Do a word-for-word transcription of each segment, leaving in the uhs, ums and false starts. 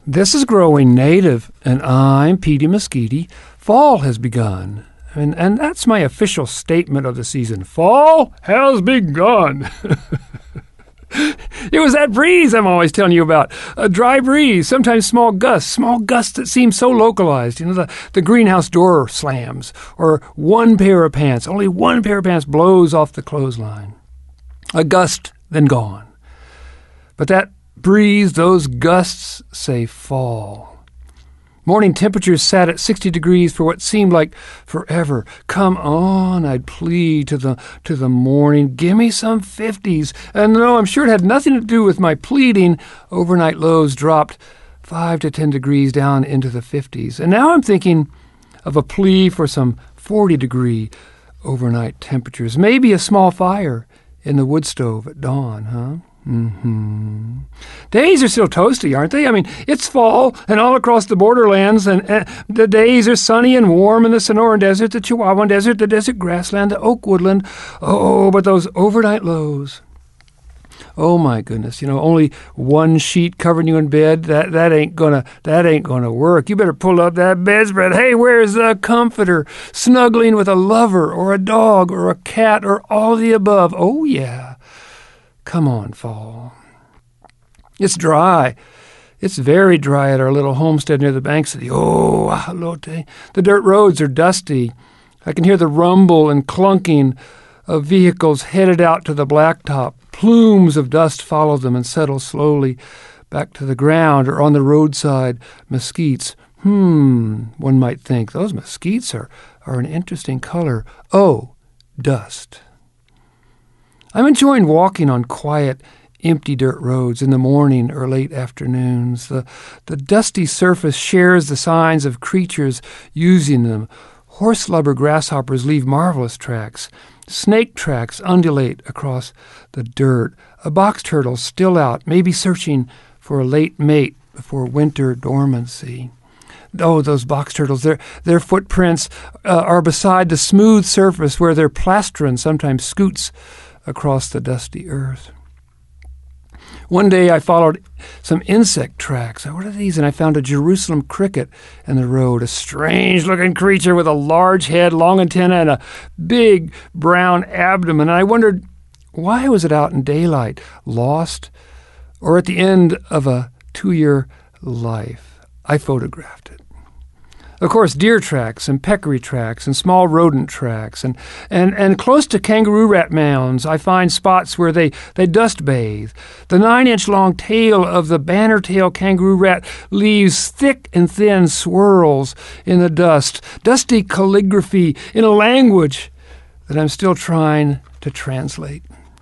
This is Growing Native, and I'm Petey Mesquite. Fall has begun, and, and that's my official statement of the season. Fall has begun. It was that breeze I'm always telling you about. A dry breeze, sometimes small gusts, small gusts that seem so localized. You know, the, the greenhouse door slams, or one pair of pants, only one pair of pants blows off the clothesline. A gust, then gone. But that breeze, those gusts say fall. Morning temperatures sat at sixty degrees for what seemed like forever. Come on, I'd plead to the to the morning. Give me some fifties. And no, I'm sure it had nothing to do with my pleading. Overnight lows dropped five to ten degrees down into the fifties. And now I'm thinking of a plea for some forty-degree overnight temperatures. Maybe a small fire in the wood stove at dawn, huh? Mm-hmm. Days are still toasty, aren't they? I mean, it's fall, and all across the borderlands, and, and the days are sunny and warm in the Sonoran Desert, the Chihuahuan Desert, the desert grassland, the oak woodland. Oh, but those overnight lows. Oh my goodness! You know, only one sheet covering you in bed. That that ain't gonna that ain't gonna work. You better pull up that bedspread. Hey, where's the comforter? Snuggling with a lover or a dog or a cat or all the above. Oh yeah. Come on, fall. It's dry. It's very dry at our little homestead near the banks of the Oh Ajalote. The dirt roads are dusty. I can hear the rumble and clunking of vehicles headed out to the blacktop. Plumes of dust follow them and settle slowly back to the ground or on the roadside mesquites. Hmm, one might think, those mesquites are, are an interesting color. Oh, dust. I'm enjoying walking on quiet, empty dirt roads in the morning or late afternoons. The, the dusty surface shares the signs of creatures using them. Horse lubber grasshoppers leave marvelous tracks. Snake tracks undulate across the dirt. A box turtle still out, maybe searching for a late mate before winter dormancy. Oh, those box turtles, their, their footprints uh, are beside the smooth surface where their plastron sometimes scoots across the dusty earth. One day I followed some insect tracks. What are these? And I found a Jerusalem cricket in the road, a strange-looking creature with a large head, long antenna, and a big brown abdomen. And I wondered, why was it out in daylight, lost, or at the end of a two-year life? I photographed it. Of course, deer tracks and peccary tracks and small rodent tracks. And, and, and close to kangaroo rat mounds, I find spots where they, they dust bathe. The nine-inch long tail of the banner-tail kangaroo rat leaves thick and thin swirls in the dust, dusty calligraphy in a language that I'm still trying to translate.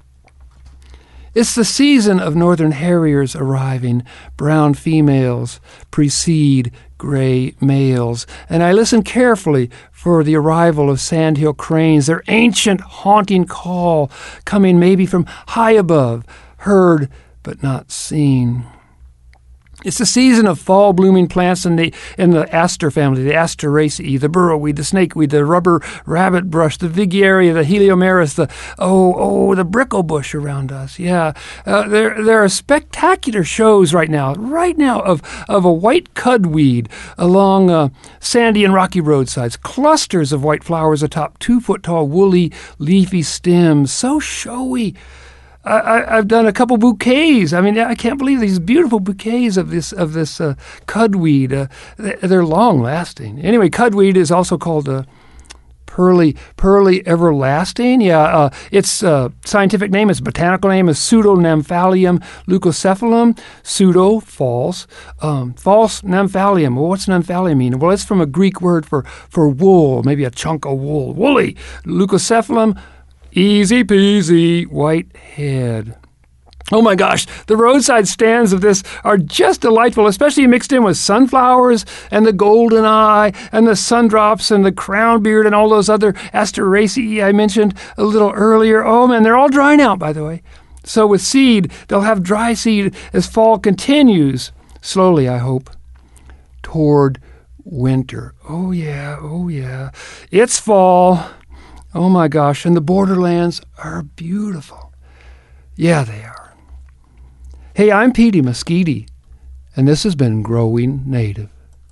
It's the season of northern harriers arriving. Brown females precede gray males, and I listen carefully for the arrival of sandhill cranes, their ancient haunting call coming maybe from high above, heard but not seen. It's the season of fall-blooming plants in the in the aster family, the Asteraceae, the burrowweed, the snakeweed, the rubber rabbit brush, the Vigiaria, the Heliomeris, the oh oh the bricklebush around us. Yeah, uh, there there are spectacular shows right now, right now of of a white cudweed along uh, sandy and rocky roadsides, clusters of white flowers atop two-foot-tall woolly leafy stems, so showy. I, I've done a couple bouquets. I mean, I can't believe these beautiful bouquets of this of this uh, cudweed. Uh, they're long lasting. Anyway, cudweed is also called uh, pearly pearly everlasting. Yeah, uh, its uh, scientific name, its botanical name is Pseudonymphalium leucocephalum. Pseudo, false. Um, false nymphalium. Well, what's nymphalium mean? Well, it's from a Greek word for for wool, maybe a chunk of wool. Woolly. Leucocephalum. Easy peasy, white head. Oh my gosh, the roadside stands of this are just delightful, especially mixed in with sunflowers and the golden eye and the sundrops and the crownbeard and all those other Asteraceae I mentioned a little earlier. Oh man, they're all drying out, by the way. So with seed, they'll have dry seed as fall continues, slowly I hope, toward winter. Oh yeah, oh yeah. It's fall. Oh my gosh, and the borderlands are beautiful. Yeah, they are. Hey, I'm Petey Mesquite, And this has been Growing Native.